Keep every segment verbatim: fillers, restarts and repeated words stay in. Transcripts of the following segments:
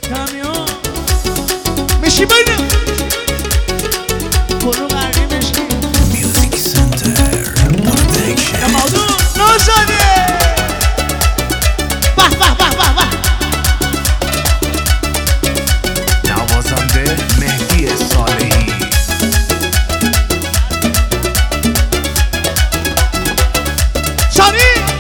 کامیون میشی بینه برو غرقی میشی میوزیک سنتر پرودکشن نمازون نازده به به به به به نوازنده مهدی صالحی ساری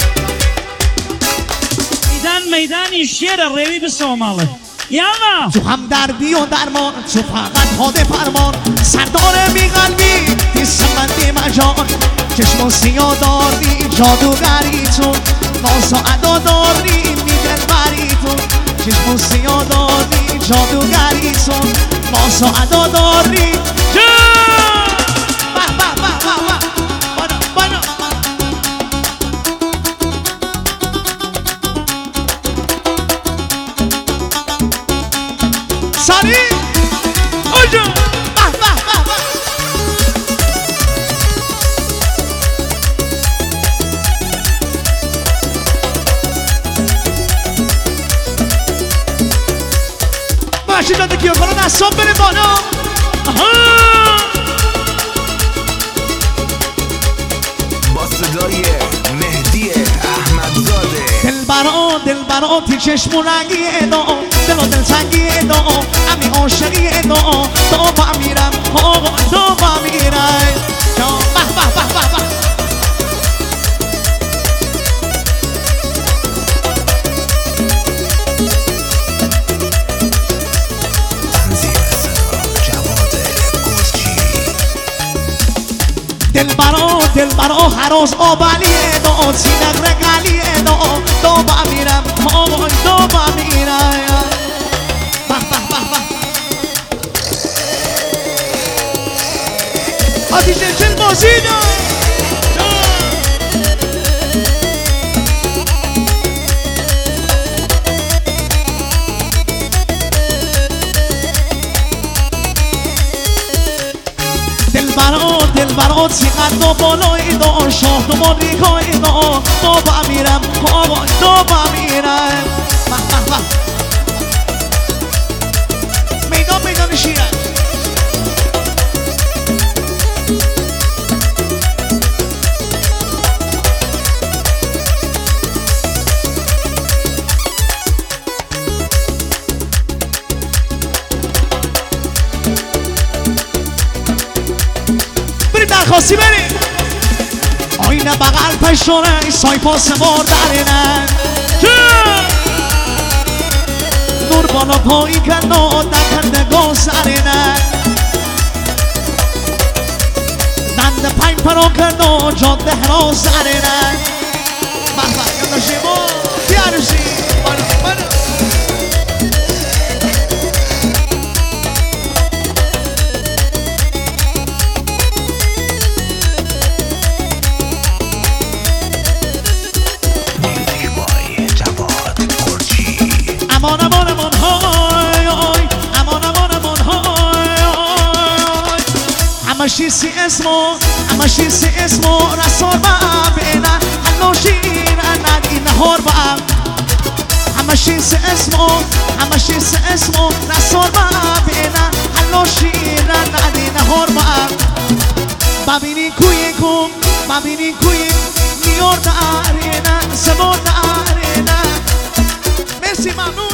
میدان میدانی شیر روی بسوماله یالا تو هم دردی و درمان تو فقط حاد فرمان سردار بی قلبی دیسمندی مجان چشم و سیاه داری جادوگری تو ناز و ادا داری میدل بری تو چشم و سیاه داری جادوگری تو ناز و ادا داری به به به به به بانا بانا ساری اوجا به به به به باشی داده کیو کنه دستان بره بالا با صدای مهدی احمدزاده دلبرا دلبرا تی چشم و رنگی ادا دل و دل سنگی ادا امی عاشقی ادا تو با میرم آقا تو با میرم به به به به به تنظیم صدا جواد گرجی دلبرا دلبرا هراز آبالی ادا سینق رگالی ادا تو با میرم آقا تو با میرم به به به به آتیش چل بازیدم دلبرا دلبرا چقدر بالای دا شاه تو ماریکای دا تو با میرم آقا تو با میرم به به به میدان میدان شیرن درخواستی بریم آینه بغل پشتونه سای پاس مردرینه نور بالا پایی کنه دکنده گو سرینه دند پنج پرو کنه جاده هرا سرینه بخبه یادا شیبا بیارشی بالا بالا امان امان امان های امان امان امان های همشی سی اسمو همشی سی اسمو رسول با بینا هنوشین ندی نهار با همشی سی اسمو همشی سی اسمو رسول با بینا هنوشین ندی نهار با ببینی کوی کم ببینی کوی میور دارینا سبور دارینا مرسی ممنون